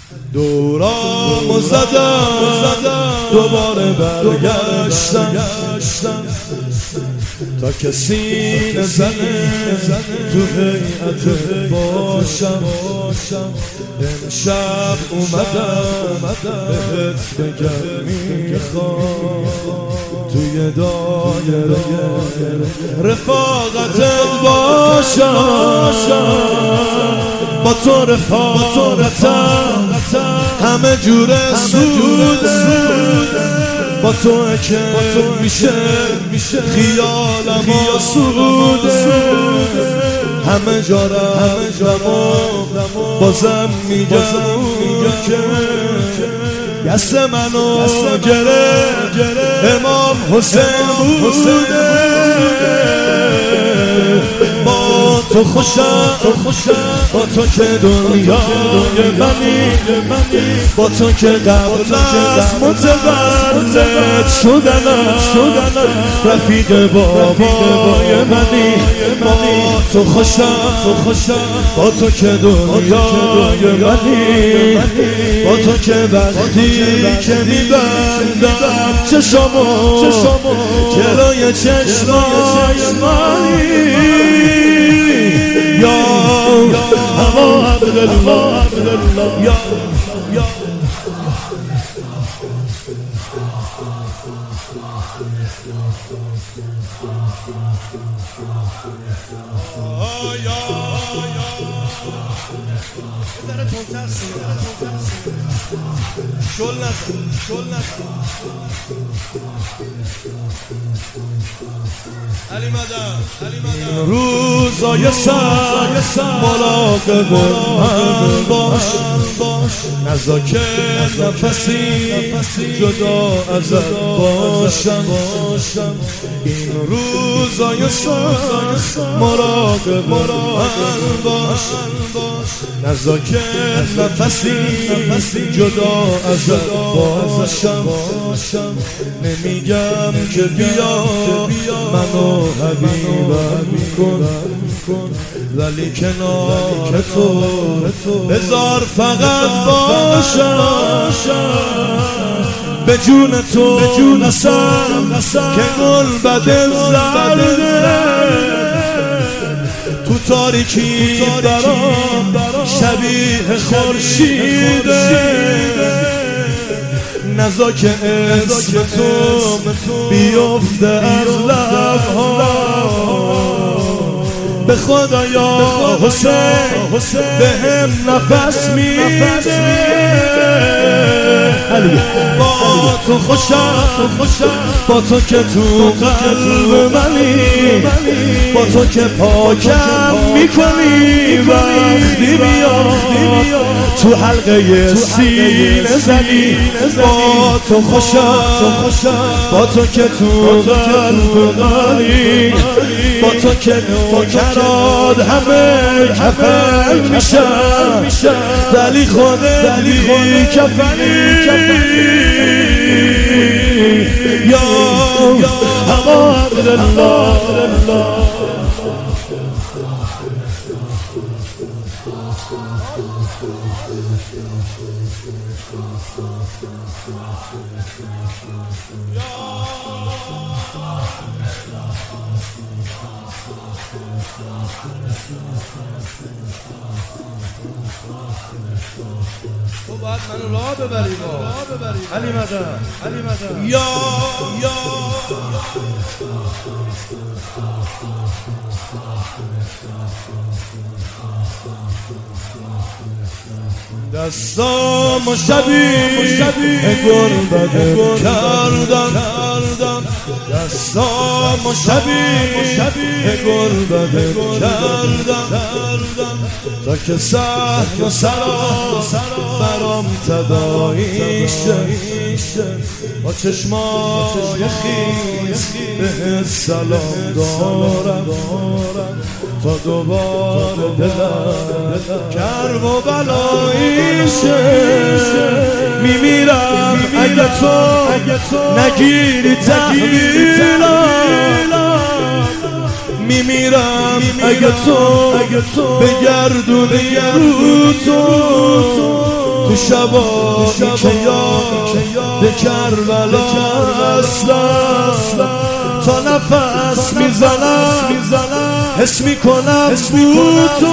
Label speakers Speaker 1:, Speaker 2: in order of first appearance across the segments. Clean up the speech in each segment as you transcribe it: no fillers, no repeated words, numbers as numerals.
Speaker 1: دورامو زدم دوباره برگشتم تا کسی نزنه تو هیئت باشم. امشب اومدم بهت بگم میخوام توی دایره رفاقتت باشم. با تو رفاقتم همه جور سوده، با تو که میشه خیالم آسوده. همه جا رفتم بازم میگم که دست منو گره امام حسین بوده. با تو خوشم با تو که دنیای منی، با تو که قبل از متولد شدنم رفیق بابای منی. با تو خوشم با تو که دنیای منی، با تو که وقتی که میبندم چشمو جلوی چشمای منی. یا عبدالله یا این روزای سر مراقب من باش، نذار که نفسی جدا ازت باشم. این روزای سر مراقب من باش، نذار که نفسی جدا ازت باشم. نمیگم که بیا منو حبیبم کن، ولی کنار تو بذار فقط باشم. به جون تو نسم که گل بده زرده، تو تاریکی برام شبیه خورشیده. نذار که اسم تو بیفته از لبها. به خدا یا حسین به هم نفس میده. با تو خوشم با تو که تو قلب منی، با تو که پاکم میکنی وقتی بیاد تو حلقه سینه زنی. با تو خوشم با تو که تو قلب منی، با تو که نوکرات همه کفن میشن، ولی خودت بی کفنی. یا عبدالله تو باید منو راه ببری علی مدد یا دستامو شبیه گل کردم، دستامو شبیه گل کردم، تا که سحن و سرا برام تداعی شه. با چشمای خیس به سلام دارم، تا دوباره دلم کرب و بلایی شه. میمیرم اگه تو نگیری تحویلم، میمیرم اگه تو بگردونی رو تو شبایی که یاد کربلا اصلا تا نفس میزنم حس میکنم تو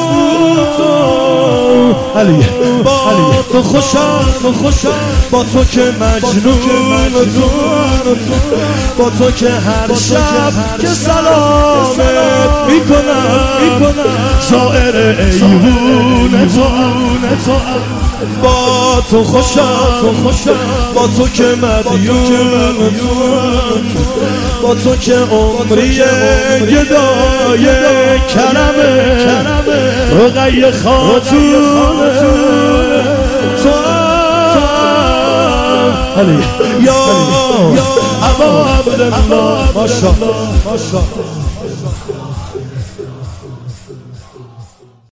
Speaker 1: علی با تو خوشم با تو که مجنون تو با تو که هر شب که سلامت میکنم زائر ایوون تو با تو خوشم با تو که مدیون با تو که عمری گدای کرمه رقیه خاتون تو یا ابا عبدالله ماشاءالله